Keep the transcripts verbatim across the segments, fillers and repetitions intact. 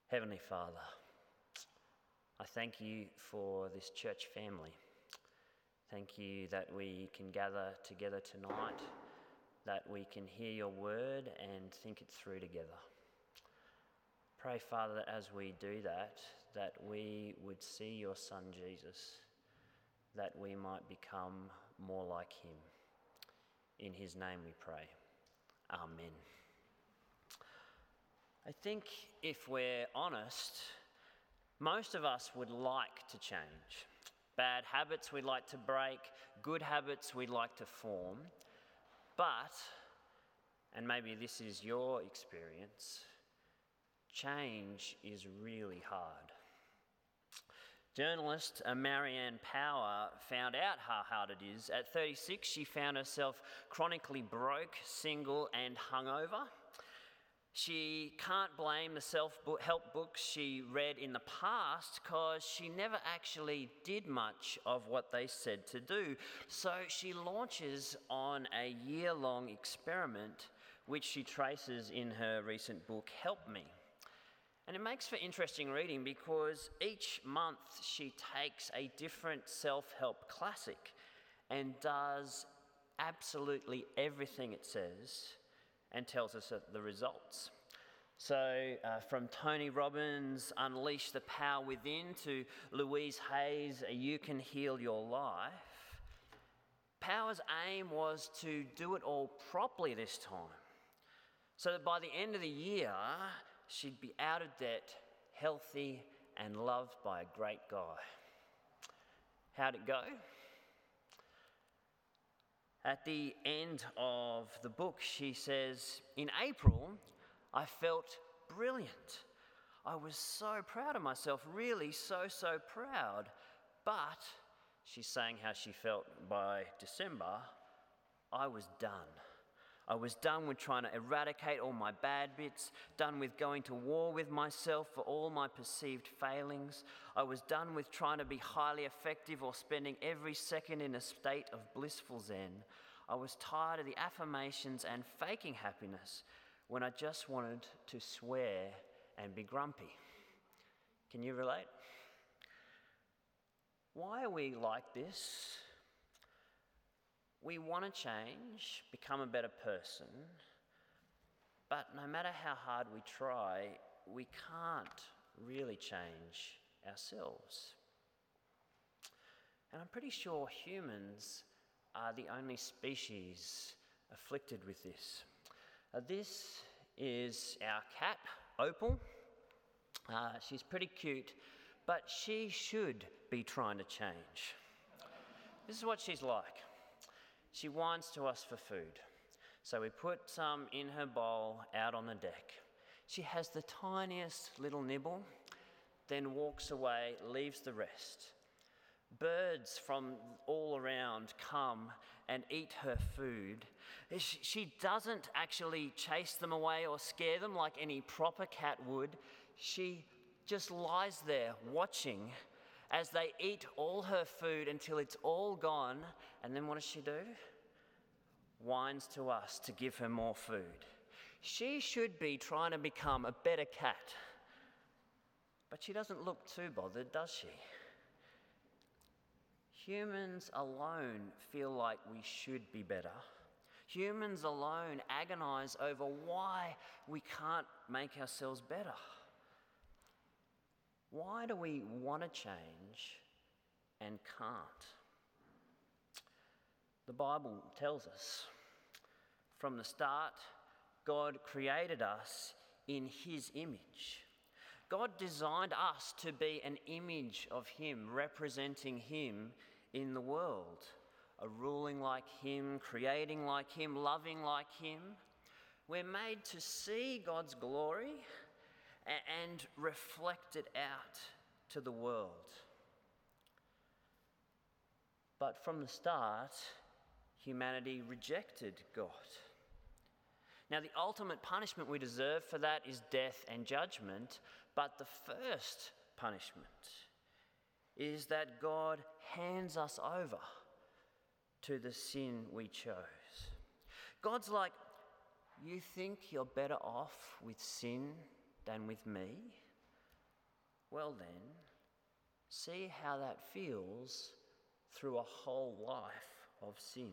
Heavenly Father, I thank you for this church family. Thank you that we can gather together tonight, that we can hear your word and think it through together. Pray, Father, that as we do that, that we would see your Son Jesus, that we might become more like him. In his name we pray. Amen. I think if we're honest, most of us would like to change. Bad habits we'd like to break, good habits we'd like to form. But, and maybe this is your experience, change is really hard. Journalist Marianne Power found out how hard it is. At thirty-six, she found herself chronically broke, single, and hungover. She can't blame the self-help books she read in the past because she never actually did much of what they said to do. So she launches on a year-long experiment which she traces in her recent book, Help Me. And it makes for interesting reading because each month she takes a different self-help classic and does absolutely everything it says and tells us the results. So uh, from Tony Robbins' Unleash the Power Within to Louise Hay's You Can Heal Your Life, Power's aim was to do it all properly this time, so that by the end of the year, she'd be out of debt, healthy, and loved by a great guy. How'd it go? At the end of the book, she says, in April, I felt brilliant. I was so proud of myself, really so, so proud. But, she's saying how she felt by December, I was done. I was done with trying to eradicate all my bad bits, done with going to war with myself for all my perceived failings. I was done with trying to be highly effective or spending every second in a state of blissful zen. I was tired of the affirmations and faking happiness when I just wanted to swear and be grumpy. Can you relate? Why are we like this? We want to change, become a better person, but no matter how hard we try, we can't really change ourselves. And I'm pretty sure humans are the only species afflicted with this. Uh, this is our cat, Opal. Uh, she's pretty cute, but she should be trying to change. This is what she's like. She whines to us for food. So we put some in her bowl out on the deck. She has the tiniest little nibble, then walks away, leaves the rest. Birds from all around come and eat her food. She doesn't actually chase them away or scare them like any proper cat would. She just lies there watching as they eat all her food until it's all gone, and then what does she do? Whines to us to give her more food. She should be trying to become a better cat, but she doesn't look too bothered, does she? Humans alone feel like we should be better. Humans alone agonize over why we can't make ourselves better. Why do we want to change and can't? The Bible tells us, from the start, God created us in his image. God designed us to be an image of him, representing him in the world, a ruling like him, creating like him, loving like him. We're made to see God's glory and reflect it out to the world. But from the start, humanity rejected God. Now, the ultimate punishment we deserve for that is death and judgment, but the first punishment is that God hands us over to the sin we chose. God's like, you think you're better off with sin than with me? Well then, see how that feels through a whole life of sin.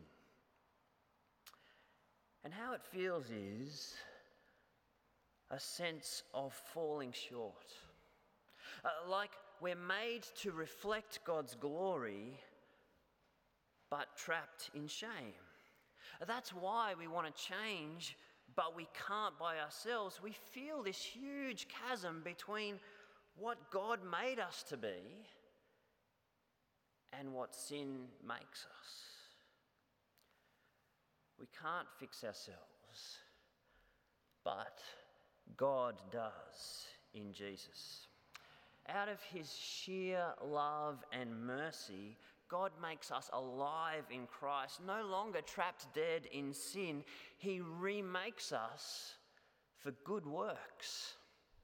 And how it feels is a sense of falling short. Uh, like we're made to reflect God's glory, but trapped in shame. That's why we want to change, but we can't by ourselves. We feel this huge chasm between what God made us to be and what sin makes us. We can't fix ourselves, but God does in Jesus. Out of his sheer love and mercy, God makes us alive in Christ, no longer trapped dead in sin. He remakes us for good works.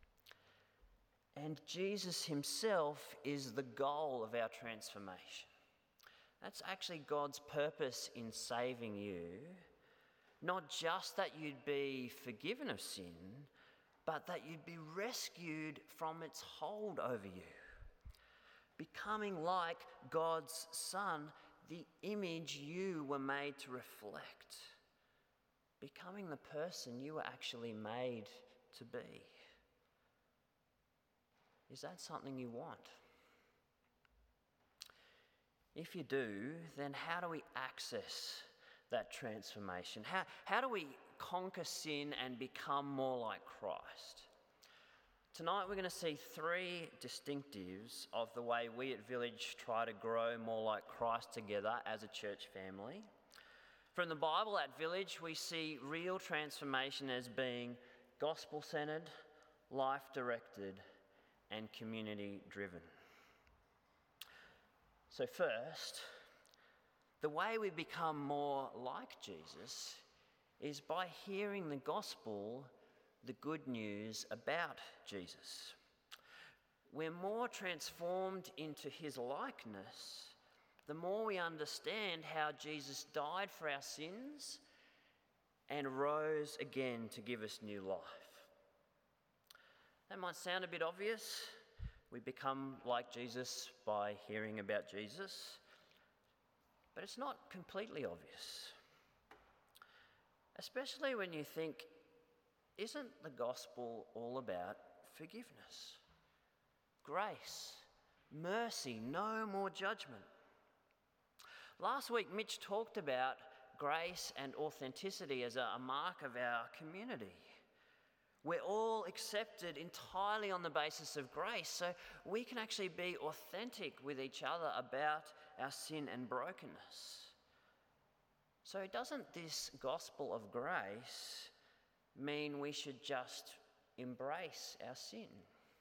And Jesus himself is the goal of our transformation. That's actually God's purpose in saving you. Not just that you'd be forgiven of sin, but that you'd be rescued from its hold over you. Becoming like God's Son, the image you were made to reflect. Becoming the person you were actually made to be. Is that something you want? If you do, then how do we access that transformation? How, how do we conquer sin and become more like Christ? Tonight we're going to see three distinctives of the way we at Village try to grow more like Christ together as a church family. From the Bible at Village, we see real transformation as being gospel-centered, life-directed, and community-driven. So first, the way we become more like Jesus is by hearing the gospel, the good news about Jesus. We're more transformed into his likeness the more we understand how Jesus died for our sins and rose again to give us new life. That might sound a bit obvious. We become like Jesus by hearing about Jesus, but it's not completely obvious. Especially when you think, isn't the gospel all about forgiveness, grace, mercy, no more judgment? Last week, Mitch talked about grace and authenticity as a mark of our community. We're all accepted entirely on the basis of grace, so we can actually be authentic with each other about our sin and brokenness. So doesn't this gospel of grace mean we should just embrace our sin?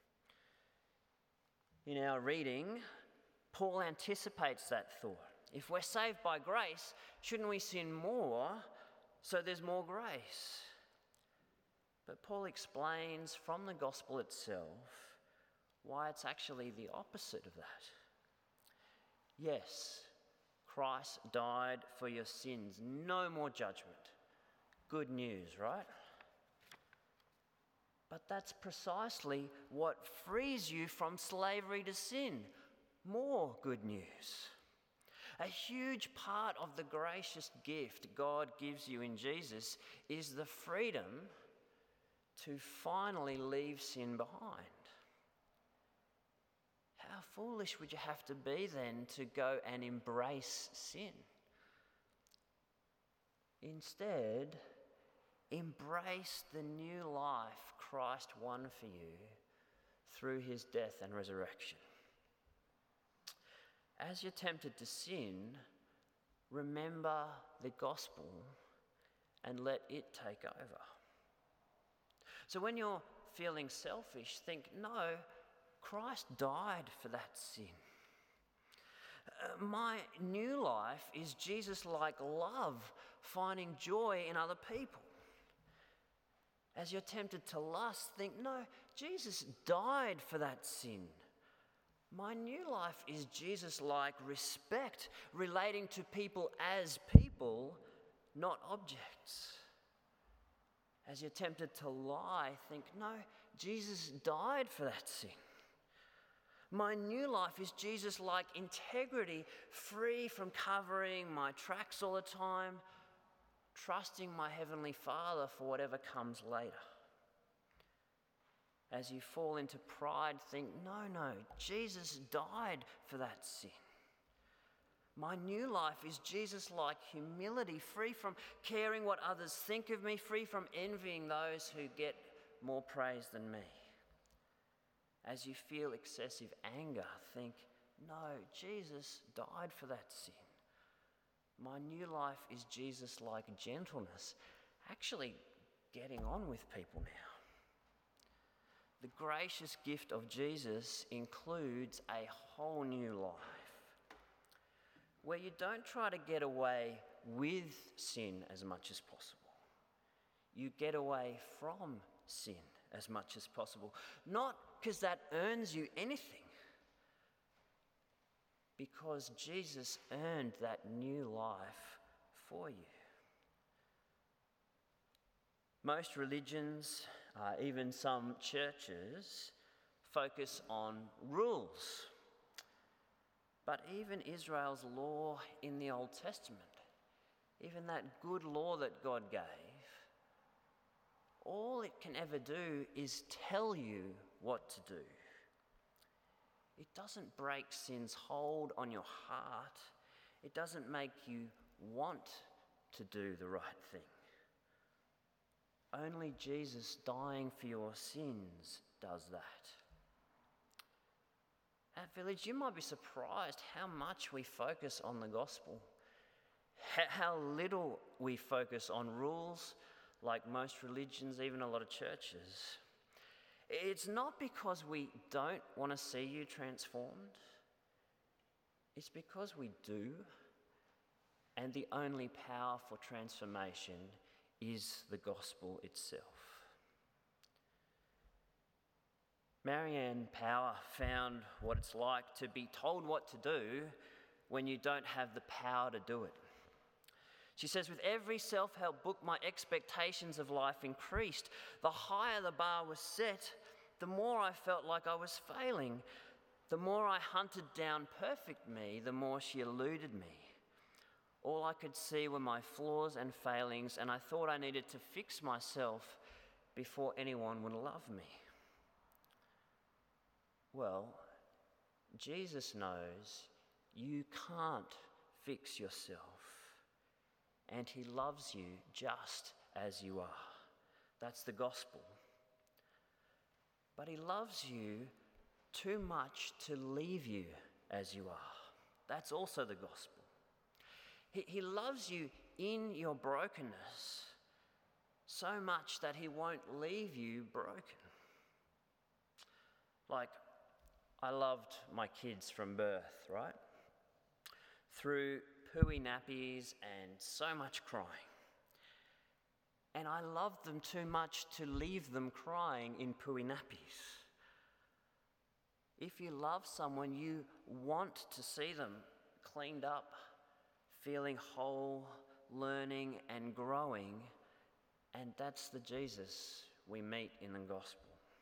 In our reading, Paul anticipates that thought. If we're saved by grace, shouldn't we sin more so there's more grace? But Paul explains from the gospel itself why it's actually the opposite of that. Yes, Christ died for your sins. No more judgment. Good news, right? But that's precisely what frees you from slavery to sin. More good news. A huge part of the gracious gift God gives you in Jesus is the freedom to finally leave sin behind. How foolish would you have to be then to go and embrace sin? Instead, embrace the new life Christ won for you through his death and resurrection. As you're tempted to sin, remember the gospel and let it take over. So when you're feeling selfish, think, no, Christ died for that sin. Uh, my new life is Jesus-like love, finding joy in other people. As you're tempted to lust, think, no, Jesus died for that sin. My new life is Jesus-like respect, relating to people as people, not objects. As you're tempted to lie, think, no, Jesus died for that sin. My new life is Jesus-like integrity, free from covering my tracks all the time, trusting my Heavenly Father for whatever comes later. As you fall into pride, think, no, no, Jesus died for that sin. My new life is Jesus-like humility, free from caring what others think of me, free from envying those who get more praise than me. As you feel excessive anger, think, no, Jesus died for that sin. My new life is Jesus-like gentleness, actually getting on with people now. The gracious gift of Jesus includes a whole new life, where you don't try to get away with sin as much as possible. You get away from sin as much as possible. Not because that earns you anything, because Jesus earned that new life for you. Most religions, uh, even some churches, focus on rules. But even Israel's law in the Old Testament, even that good law that God gave, all it can ever do is tell you what to do. It doesn't break sin's hold on your heart. It doesn't make you want to do the right thing. Only Jesus dying for your sins does that. At Village, you might be surprised how much we focus on the gospel, how little we focus on rules, like most religions, even a lot of churches. It's not because we don't want to see you transformed. It's because we do, and the only power for transformation is the gospel itself. Marianne Power found what it's like to be told what to do when you don't have the power to do it. She says, with every self-help book, my expectations of life increased. The higher the bar was set, the more I felt like I was failing. The more I hunted down perfect me, the more she eluded me. All I could see were my flaws and failings, and I thought I needed to fix myself before anyone would love me. Well, Jesus knows you can't fix yourself, and he loves you just as you are. That's the gospel. But he loves you too much to leave you as you are. That's also the gospel. He, he loves you in your brokenness so much that he won't leave you broken. Like, I loved my kids from birth, right? Through pooey nappies and so much crying. And I loved them too much to leave them crying in pooey nappies. If you love someone, you want to see them cleaned up, feeling whole, learning and growing. And that's the Jesus we meet in the gospel.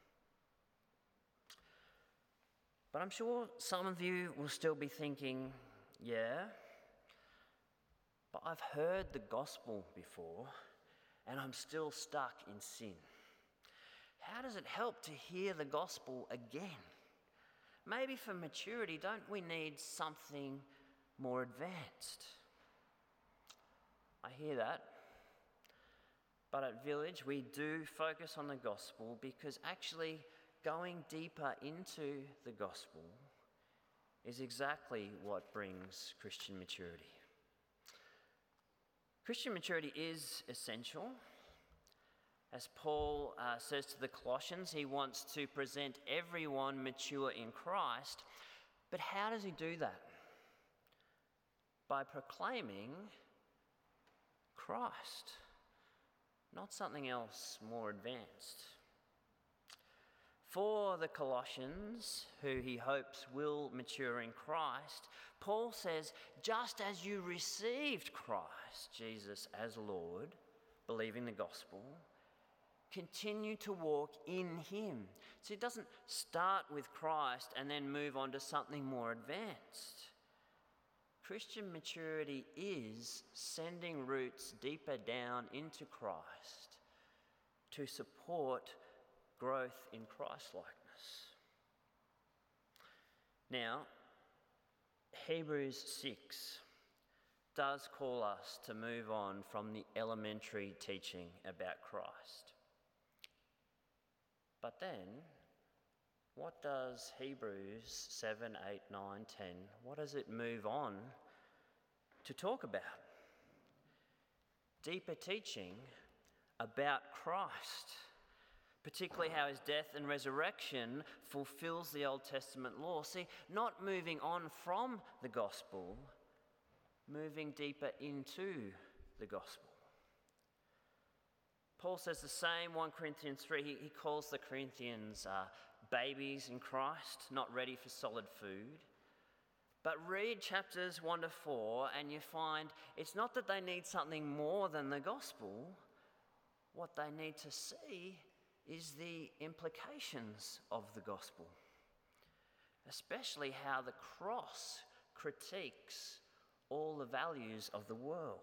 But I'm sure some of you will still be thinking, yeah, but I've heard the gospel before and I'm still stuck in sin. How does it help to hear the gospel again? Maybe for maturity, don't we need something more advanced? I hear that. But at Village, we do focus on the gospel because actually going deeper into the gospel is exactly what brings Christian maturity. Christian maturity is essential. As Paul uh, says to the Colossians, he wants to present everyone mature in Christ. But how does he do that? By proclaiming Christ, not something else more advanced. For the Colossians, who he hopes will mature in Christ, Paul says, just as you received Christ, Jesus, as Lord, believing the gospel, continue to walk in him. So it doesn't start with Christ and then move on to something more advanced. Christian maturity is sending roots deeper down into Christ to support growth in Christ-likeness. Now, Hebrews six does call us to move on from the elementary teaching about Christ. But then, what does Hebrews seven, eight, nine, ten, what does it move on to talk about? Deeper teaching about Christ, particularly how his death and resurrection fulfills the Old Testament law. See, not moving on from the gospel, moving deeper into the gospel. Paul says the same, First Corinthians three, he, he calls the Corinthians uh, babies in Christ, not ready for solid food. But read chapters one to four and you find it's not that they need something more than the gospel. What they need to see is the implications of the gospel, especially how the cross critiques all the values of the world.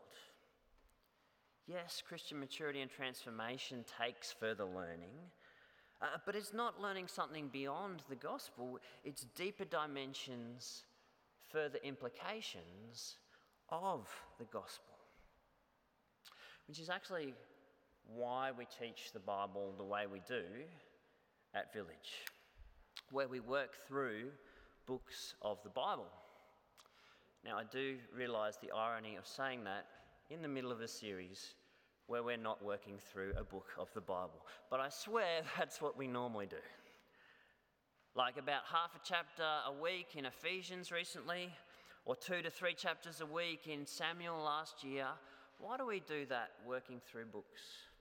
Yes, Christian maturity and transformation takes further learning, uh, but it's not learning something beyond the gospel, it's deeper dimensions, further implications of the gospel. Which is actually why we teach the Bible the way we do at Village, where we work through books of the Bible. Now, I do realise the irony of saying that in the middle of a series where we're not working through a book of the Bible. But I swear that's what we normally do. Like about half a chapter a week in Ephesians recently, or two to three chapters a week in Samuel last year. Why do we do that, working through books?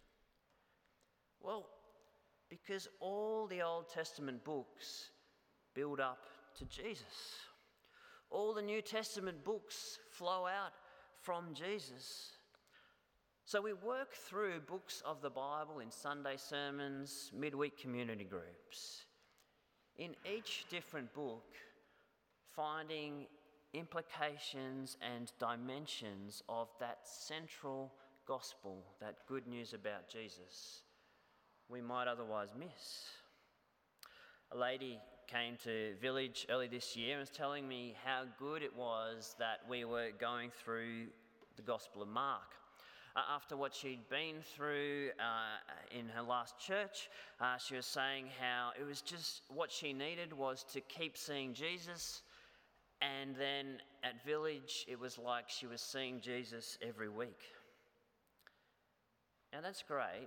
Well, because all the Old Testament books build up to Jesus. All the New Testament books flow out from Jesus. So we work through books of the Bible in Sunday sermons, midweek community groups. In each different book, finding implications and dimensions of that central gospel, that good news about Jesus, we might otherwise miss. A lady came to Village early this year and was telling me how good it was that we were going through the Gospel of Mark. Uh, after what she'd been through uh, in her last church, uh, she was saying how it was just what she needed was to keep seeing Jesus, and then at Village it was like she was seeing Jesus every week. Now that's great,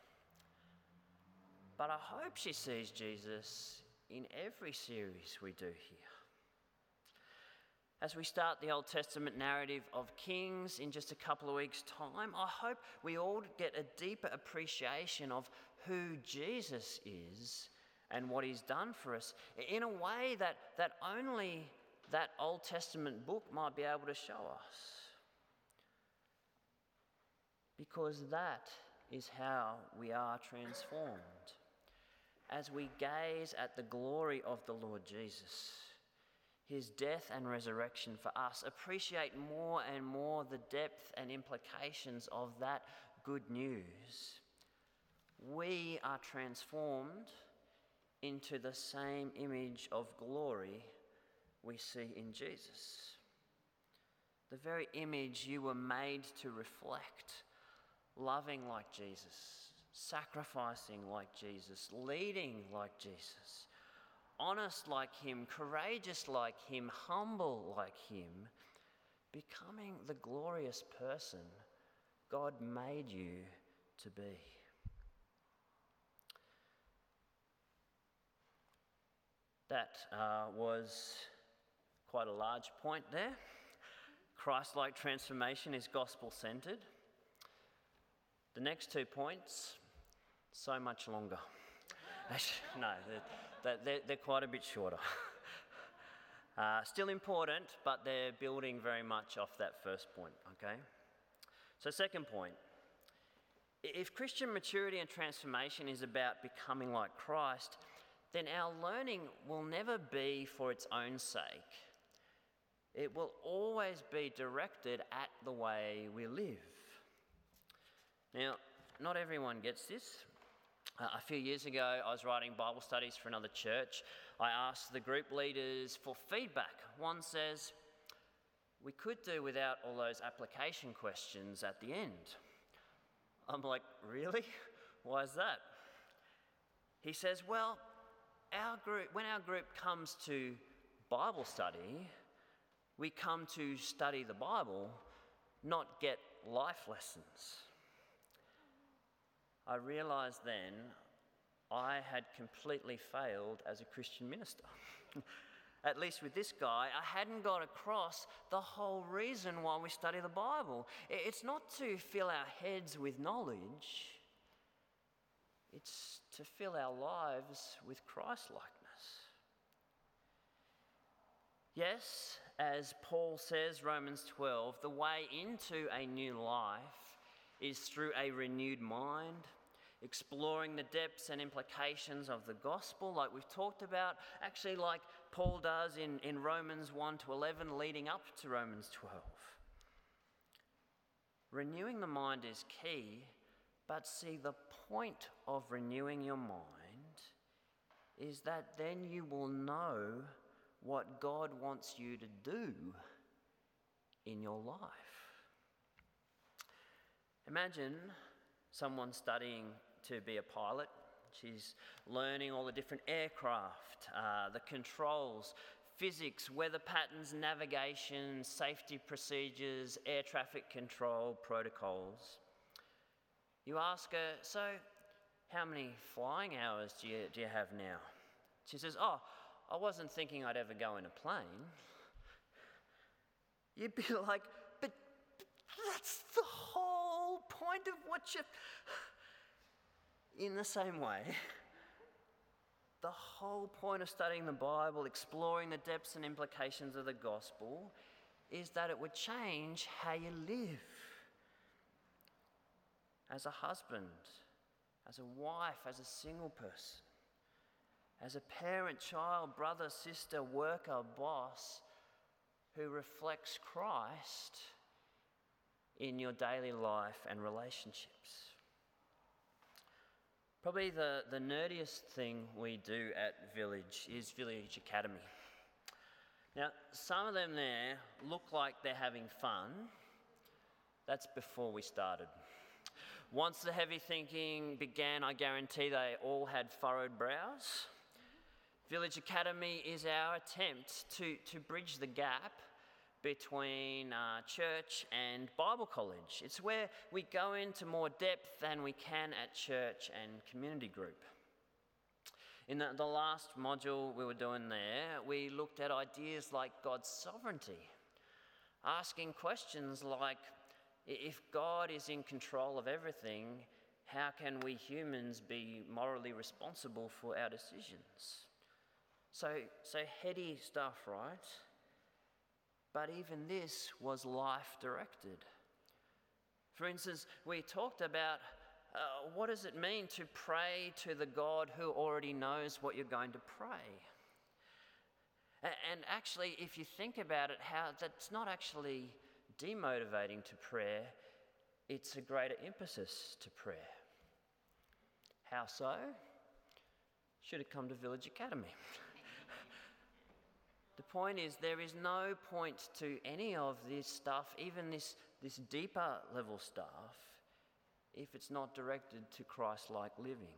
but I hope she sees Jesus in every series we do here. As we start the Old Testament narrative of Kings in just a couple of weeks' time, I hope we all get a deeper appreciation of who Jesus is and what he's done for us in a way that, that only that Old Testament book might be able to show us. Because that is how we are transformed. As we gaze at the glory of the Lord Jesus, his death and resurrection for us, appreciate more and more the depth and implications of that good news, we are transformed into the same image of glory we see in Jesus. The very image you were made to reflect, loving like Jesus, sacrificing like Jesus, leading like Jesus, honest like him, courageous like him, humble like him, becoming the glorious person God made you to be. That uh, was quite a large point there. Christ-like transformation is gospel-centred. The next two points, so much longer. No, they're, they're, they're quite a bit shorter. uh, still important, but they're building very much off that first point, okay? So second point, If Christian maturity and transformation is about becoming like Christ, then our learning will never be for its own sake. It will always be directed at the way we live. Now, not everyone gets this. Uh, a few years ago, I was writing Bible studies for another church. I asked the group leaders for feedback. One says, "We could do without all those application questions at the end." I'm like, "Really? Why is that?" He says, "Well, our group, when our group comes to Bible study, we come to study the Bible, not get life lessons." I realised then I had completely failed as a Christian minister. At least with this guy, I hadn't got across the whole reason why we study the Bible. It's not to fill our heads with knowledge, it's to fill our lives with Christ-likeness. Yes, as Paul says, Romans twelve, the way into a new life is through a renewed mind, exploring the depths and implications of the gospel like we've talked about, actually like Paul does in, in Romans one to eleven leading up to Romans twelve. Renewing the mind is key, but see, the point of renewing your mind is that then you will know what God wants you to do in your life. Imagine someone studying to be a pilot. She's learning all the different aircraft, uh, the controls, physics, weather patterns, navigation, safety procedures, air traffic control protocols. You ask her, "So how many flying hours do you, do you have now?" She says, "Oh, I wasn't thinking I'd ever go in a plane." You'd be like, but that's the whole point of what you... In the same way, the whole point of studying the Bible, exploring the depths and implications of the gospel, is that it would change how you live. As a husband, as a wife, as a single person, as a parent, child, brother, sister, worker, boss, who reflects Christ in your daily life and relationships. Probably the, the nerdiest thing we do at Village is Village Academy. Now, some of them there look like they're having fun. That's before we started. Once the heavy thinking began, I guarantee they all had furrowed brows. Village Academy is our attempt to, to bridge the gap between uh, church and Bible college. It's where we go into more depth than we can at church and community group. In the, the last module we were doing there, we looked at ideas like God's sovereignty, asking questions like, if God is in control of everything, how can we humans be morally responsible for our decisions? So, so heady stuff, right? But even this was life-directed. For instance, we talked about uh, what does it mean to pray to the God who already knows what you're going to pray? And actually, if you think about it, how that's not actually demotivating to prayer, it's a greater emphasis to prayer. How so? Should have come to Village Academy. The point is, there is no point to any of this stuff, even this, this deeper level stuff, if it's not directed to Christ-like living.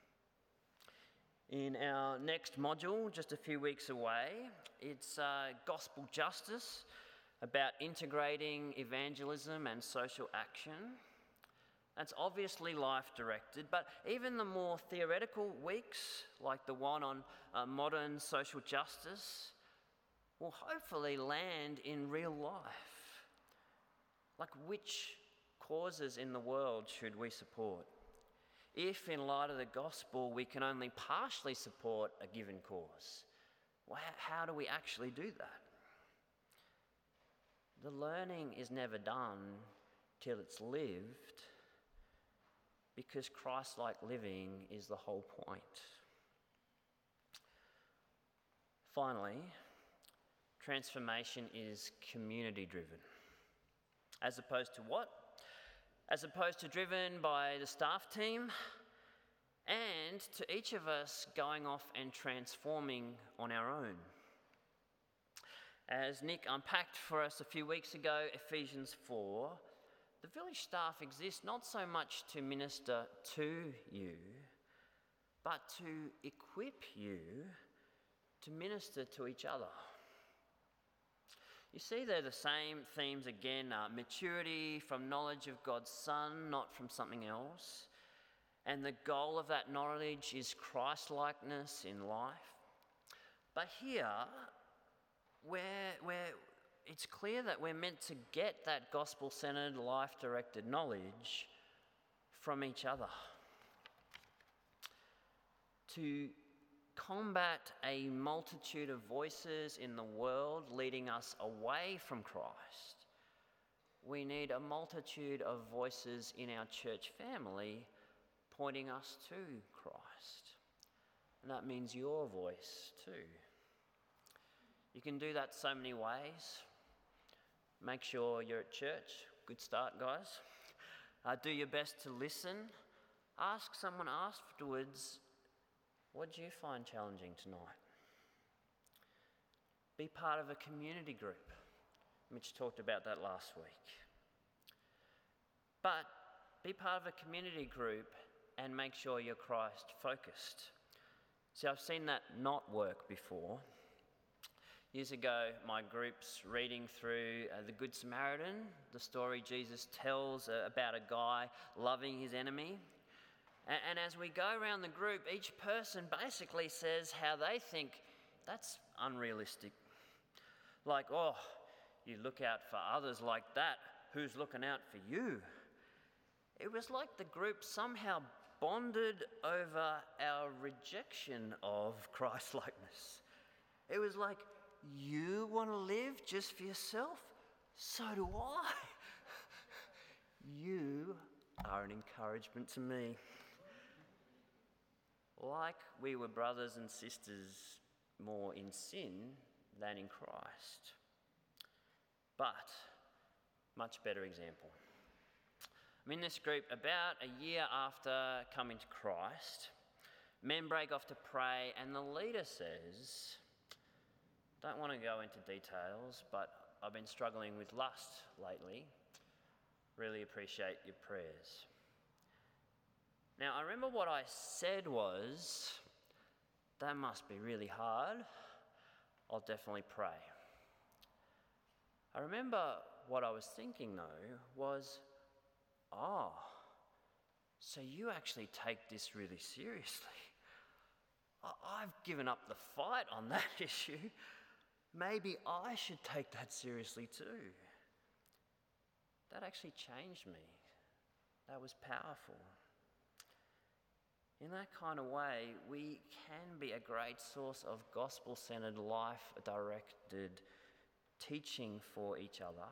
In our next module, just a few weeks away, it's uh, Gospel Justice, about integrating evangelism and social action. That's obviously life-directed, but even the more theoretical weeks, like the one on uh, modern social justice, will hopefully land in real life. Like, which causes in the world should we support? If, in light of the gospel, we can only partially support a given cause, well, how do we actually do that? The learning is never done till it's lived. because Christ-like living is the whole point. Finally, transformation is community-driven. As opposed to what? As opposed to driven by the staff team, and to each of us going off and transforming on our own. As Nick unpacked for us a few weeks ago, Ephesians four, the village staff exists not so much to minister to you, but to equip you to minister to each other. You see, they're the same themes again, uh, maturity from knowledge of God's Son, not from something else. And the goal of that knowledge is Christ-likeness in life. But here, where, where it's clear that we're meant to get that gospel-centered, life-directed knowledge from each other. To combat a multitude of voices in the world leading us away from Christ, we need a multitude of voices in our church family pointing us to Christ. And that means your voice too. You can do that so many ways. Make sure you're at church. Good start, guys. Uh, do your best to listen. Ask someone afterwards, what do you find challenging tonight? Be part of a community group. Mitch talked about that last week. But be part of a community group and make sure you're Christ focused. See, I've seen that not work before. Years ago, my group's reading through uh, the Good Samaritan, the story Jesus tells uh, about a guy loving his enemy. And, and as we go around the group, each person basically says how they think that's unrealistic. Like, oh, you look out for others like that, who's looking out for you? It was like the group somehow bonded over our rejection of Christ-likeness. It was like, you want to live just for yourself? So do I. You are an encouragement to me. Like we were brothers and sisters more in sin than in Christ. But, much better example. I'm in this group about a year after coming to Christ. Men break off to pray, and the leader says, don't want to go into details, but I've been struggling with lust lately. Really appreciate your prayers. Now, I remember what I said was, that must be really hard. I'll definitely pray. I remember what I was thinking, though, was, oh, so you actually take this really seriously. I've given up the fight on that issue. Maybe I should take that seriously too. That actually changed me. That was powerful. In that kind of way, we can be a great source of gospel-centered, life-directed teaching for each other.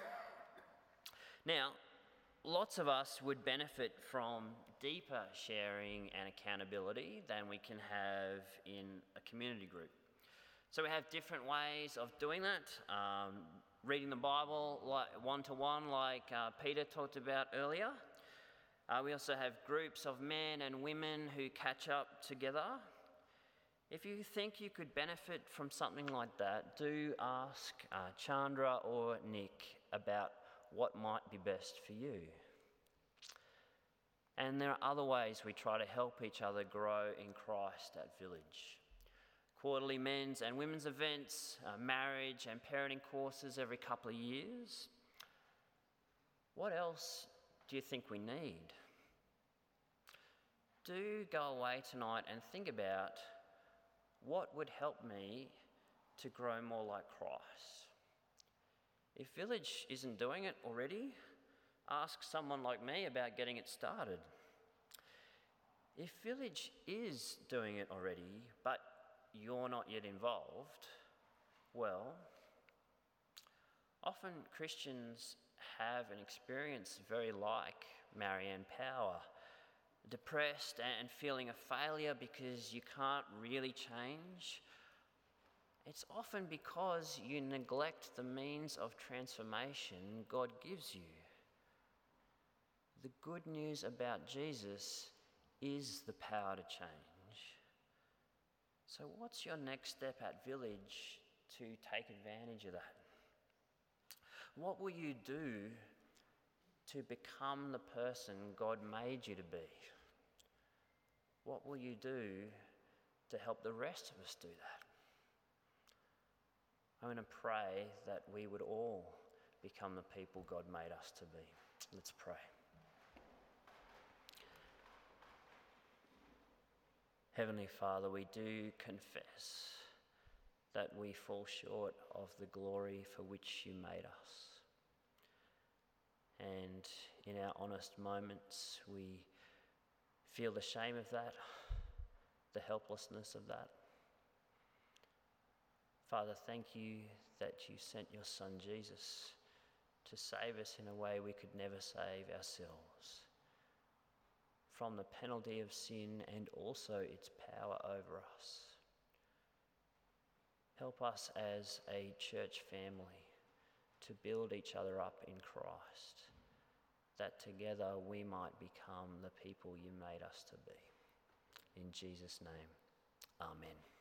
Now, lots of us would benefit from deeper sharing and accountability than we can have in a community group. So we have different ways of doing that. Um, reading the Bible like one-to-one, like uh, Peter talked about earlier. Uh, we also have groups of men and women who catch up together. If you think you could benefit from something like that, do ask uh, Chandra or Nick about what might be best for you. And there are other ways we try to help each other grow in Christ at Village. Quarterly men's and women's events, uh, marriage and parenting courses every couple of years. What else do you think we need? Do go away tonight and think about what would help me to grow more like Christ. If Village isn't doing it already, ask someone like me about getting it started. If Village is doing it already, but you're not yet involved, well, often Christians have an experience very like Marianne Power, depressed and feeling a failure because you can't really change, it's often because you neglect the means of transformation God gives you. The good news about Jesus is the power to change. So what's your next step at Village to take advantage of that? What will you do to become the person God made you to be? What will you do to help the rest of us do that? I'm going to pray that we would all become the people God made us to be. Let's pray. Heavenly Father, we do confess that we fall short of the glory for which you made us. And in our honest moments, we feel the shame of that, the helplessness of that. Father, thank you that you sent your Son Jesus to save us in a way we could never save ourselves, from the penalty of sin and also its power over us. Help us as a church family to build each other up in Christ, that together we might become the people you made us to be. In Jesus' name, amen.